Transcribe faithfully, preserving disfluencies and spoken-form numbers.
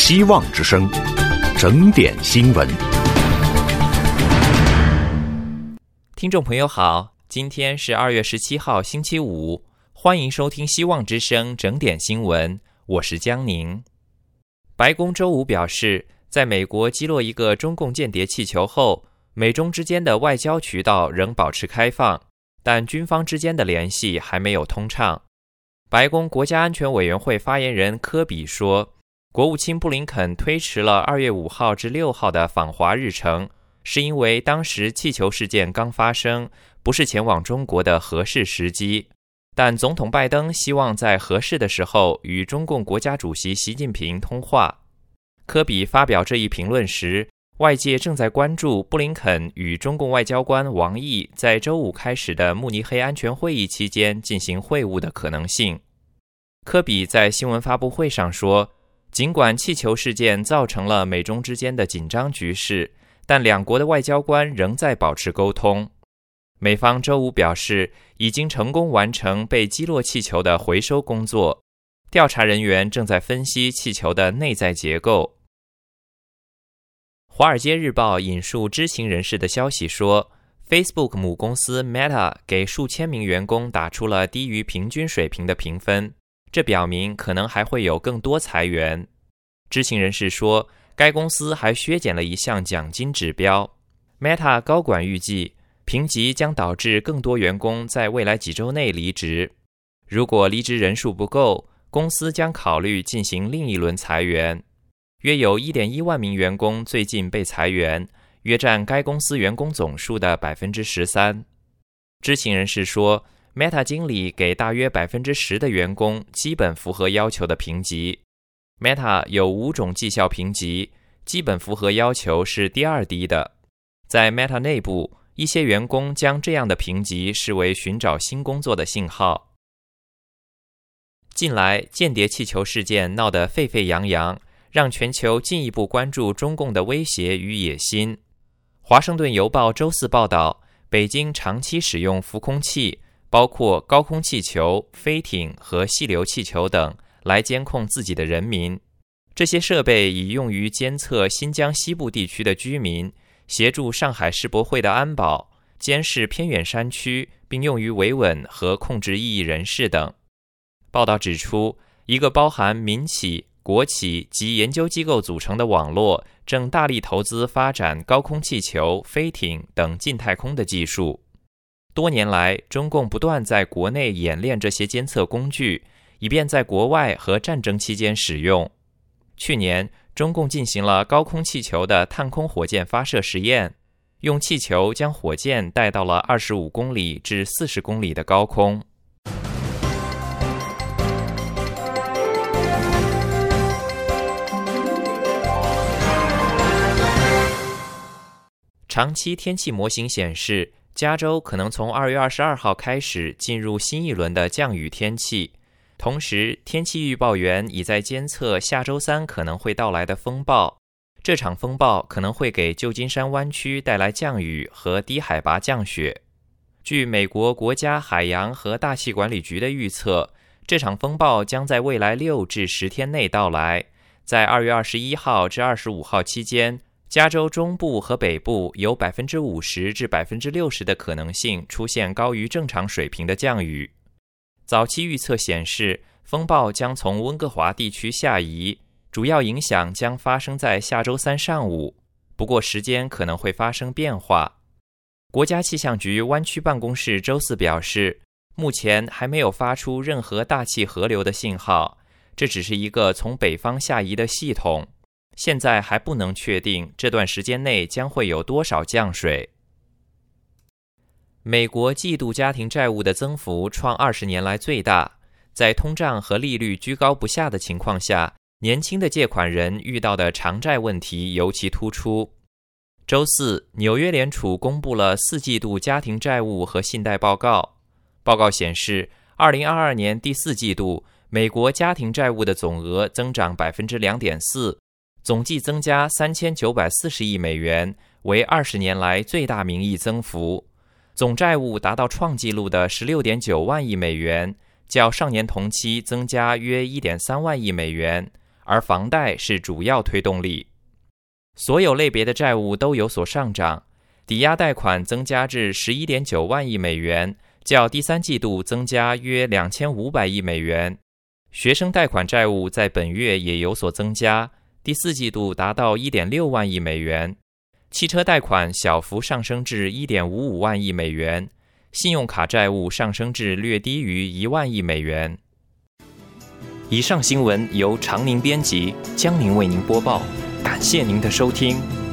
希望之声，整点新闻。 听众朋友好，今天是二月十七号星期五，欢迎收听希望之声整点新闻，我是江宁。白宫周五表示，在美国击落一个中共间谍气球后，美中之间的外交渠道仍保持开放，但军方之间的联系还没有通畅。白宫国家安全委员会发言人科比说，国务卿布林肯推迟了二月五号至六号的访华日程，是因为当时气球事件刚发生，不是前往中国的合适时机。但总统拜登希望在合适的时候与中共国家主席习近平通话。科比发表这一评论时，外界正在关注布林肯与中共外交官王毅在周五开始的慕尼黑安全会议期间进行会晤的可能性。科比在新闻发布会上说，尽管气球事件造成了美中之间的紧张局势，但两国的外交官仍在保持沟通。美方周五表示，已经成功完成被击落气球的回收工作，调查人员正在分析气球的内在结构。华尔街日报引述知情人士的消息说， Facebook 母公司 Meta 给数千名员工打出了低于平均水平的评分，这表明可能还会有更多裁员。知情人士说，该公司还削减了一项奖金指标。 Meta 高管预计评级将导致更多员工在未来几周内离职。如果离职人数不够，公司将考虑进行另一轮裁员。约有 一点一万名员工最近被裁员，约占该公司员工总数的 百分之十三。 知情人士说， Meta 经理给大约 百分之十 的员工基本符合要求的评级。 Meta 有五种绩效评级，基本符合要求是第二低的。在 Meta 内部，一些员工将这样的评级视为寻找新工作的信号。近来间谍气球事件闹得沸沸扬扬，让全球进一步关注中共的威胁与野心。华盛顿邮报周四报道，北京长期使用浮空器，包括高空气球、飞艇和细流气球等，来监控自己的人民。这些设备已用于监测新疆西部地区的居民，协助上海世博会的安保，监视偏远山区，并用于维稳和控制异议人士等。报道指出，一个包含民企、国企及研究机构组成的网络正大力投资发展高空气球、飞艇等近太空的技术。多年来，中共不断在国内演练这些监测工具，以便在国外和战争期间使用。去年，中共进行了高空气球的探空火箭发射实验，用气球将火箭带到了二十五公里至四十公里的高空。长期天气模型显示，加州可能从二月二十二号开始进入新一轮的降雨天气。同时，天气预报员已在监测下周三可能会到来的风暴。这场风暴可能会给旧金山湾区带来降雨和低海拔降雪。据美国国家海洋和大气管理局的预测，这场风暴将在未来六至十天内到来。在二月二十一号至二十五号期间，加州中部和北部有 百分之五十 至 百分之六十 的可能性出现高于正常水平的降雨。早期预测显示，风暴将从温哥华地区下移，主要影响将发生在下周三上午，不过时间可能会发生变化。国家气象局湾区办公室周四表示，目前还没有发出任何大气河流的信号，这只是一个从北方下移的系统，现在还不能确定这段时间内将会有多少降水。美国季度家庭债务的增幅创二十年来最大，在通胀和利率居高不下的情况下，年轻的借款人遇到的偿债问题尤其突出。周四，纽约联储公布了四季度家庭债务和信贷报告。报告显示，二零二二年第四季度，美国家庭债务的总额增长 百分之二点四， 总计增加三千九百四十亿美元，为二十年来最大名义增幅。总债务达到创纪录的 十六点九万亿美元，较上年同期增加约 一点三万亿美元， 而房贷是主要推动力。所有类别的债务都有所上涨，抵押贷款增加至 十一点九万亿美元，较第三季度增加约两千五百亿美元。学生贷款债务在本月也有所增加，第四季度达到 一点六万亿美元。汽车贷款小幅上升至 一点五五万亿美元，信用卡债务上升至略低于一万亿美元。以上新闻由常宁编辑，江宁为您播报，感谢您的收听。